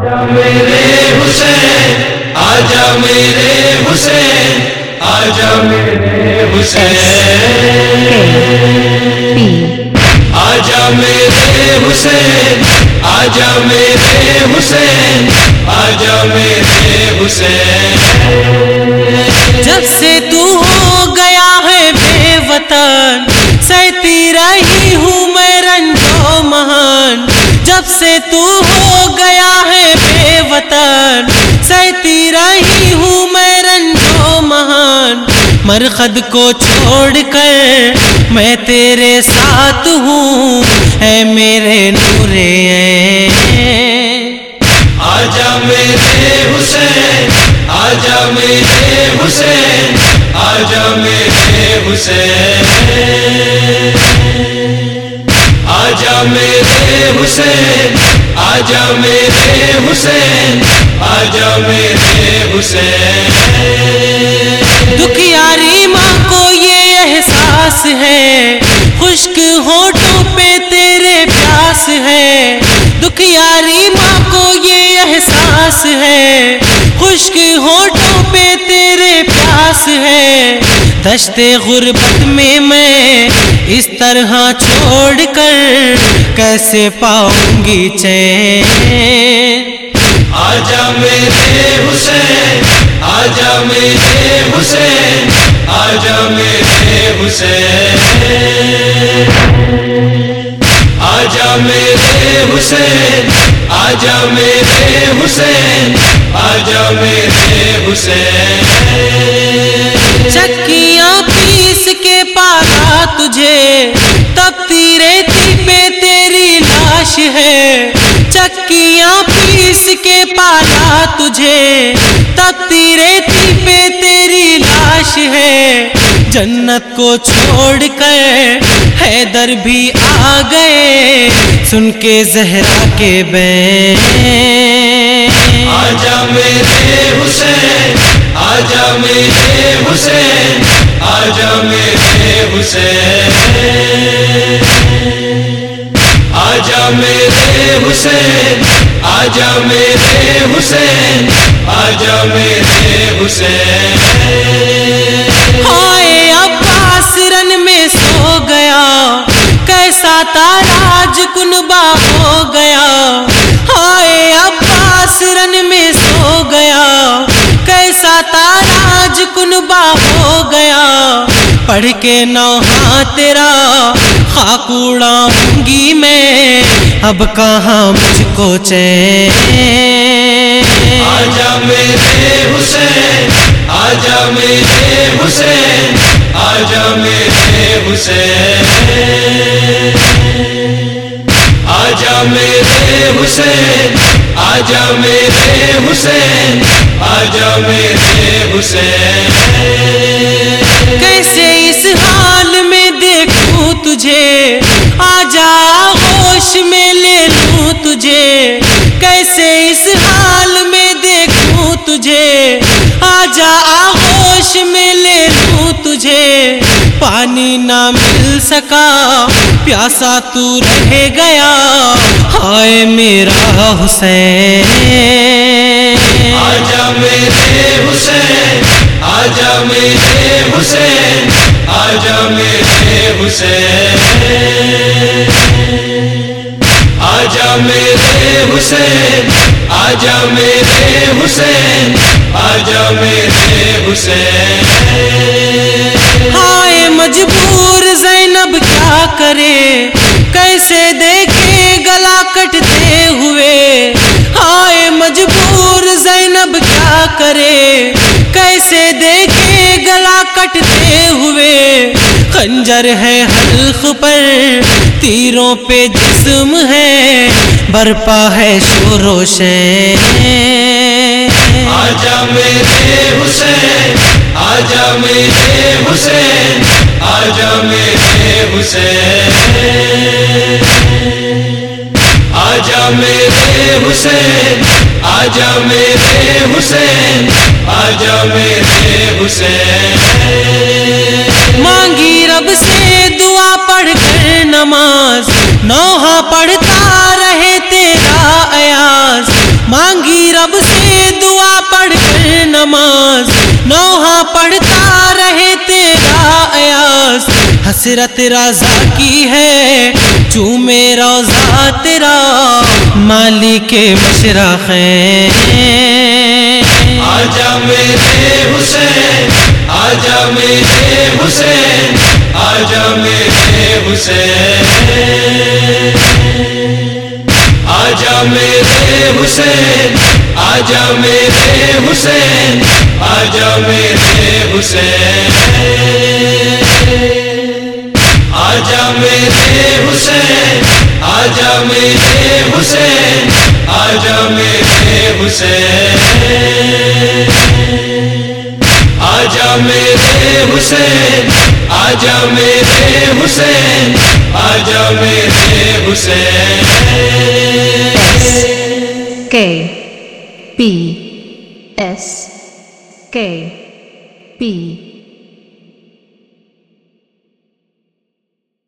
میرے حسین آجا میرے حسین آجا میرے حسین آجا میرے حسین آجا میرے حسین آجا میرے حسین جب سے تو ہو گیا ہے بے وطن سہتی رہی ہوں میں رنج و مہان جب سے تو ہو گیا ہے بے وطن سہتی رہی ہوں میں رنج و مہان مرقد کو چھوڑ کر میں تیرے ساتھ ہوں اے میرے نور عین آجا میرے حسین آجا میرے حسین آجا میرے حسین آجا میرے حسین آجا میرے حسین آجا میرے حسین دکھیاری ماں کو یہ احساس ہے خشک ہونٹوں پہ تیرے پیاس ہے دکھیاری ماں کو یہ احساس ہے خشک ہونٹوں پہ تیرے پیاس ہے دشت غربت میں اس طرح چھوڑ کر کیسے پاؤں گی چین آجا میرے حسین آجا میرے حسین آجا میرے حسین آجا میرے حسین آجا میرے حسین آجا میرے حسین چکیاں پیس کے پالا تجھے تپتی ریتی پہ تیری لاش ہے چکیاں پیس کے پالا تجھے تپتی ریتی پہ تیری لاش ہے جنت کو چھوڑ کر حیدر بھی آ گئے سن کے زہرا کے بین آجا میرے حسین آجا میرے حسین آجا میرے حسین آجا میرے حسین آجا میرے حسین آجا میرے حسین ہائے عباس رن میں سو گیا کیسا تاراج کنبا ہو گیا ہائے عباس رن میں سو گیا کیسا تاراج کنبا ہو گیا پڑھ کے نوحہ تیرا خاک اڑاؤں گی میں اب کہاں مجھ کو چین آجا میرے حسین آجا میرے حسین آجا میرے حسین آجا میرے حسین آجا میرے حسین آجا میرے حسین کیسے اس حال میں دیکھوں تجھے آجا آغوش میں لے لوں تجھے کیسے اس حال میں دیکھوں تجھے آجا آغوش میں لے لوں تجھے پانی نہ مل سکا پیاسا تو رہ گیا ہائے میرا حسین آجا میرے حسین آجا میرے حسین آجا میرے حسین آجا میرے حسین آجا میرے حسین آجا میرے حسین ہائے مجبور زینب کیا کرے کیسے دیکھے گلا کٹتے ہوئے ہائے مجبور زینب کیا کرے کیسے دیکھے گلا کٹتے ہوئے خنجر ہے حلق پر تیروں پہ جسم ہے برپا ہے شور و شین آجا میرے حسین آجا میرے حسین آجا میرے حسین آجا میرے حسین آجا میرے حسین آجا میرے حسین مانگی رب سے دعا پڑھ کر نماز نوحہ پڑھتا رہے تیرا ایاز مانگی نماز، نوحہ پڑھتا رہے تیرا ایاز، حسرت رضا کی ہے چومے روضہ تیرا مالک مشرقین۔ آجا میرے حسین، آجا میرے حسین، آجا میرے حسین، آجا میرے حسین، آجا میرے حسین، آجا میرے حسین، آجا میرے حسین، آجا میرے حسین، آجا میرے حسین، آجا میرے حسین، آجا میرے حسین، آجا میرے حسین۔ K B S K B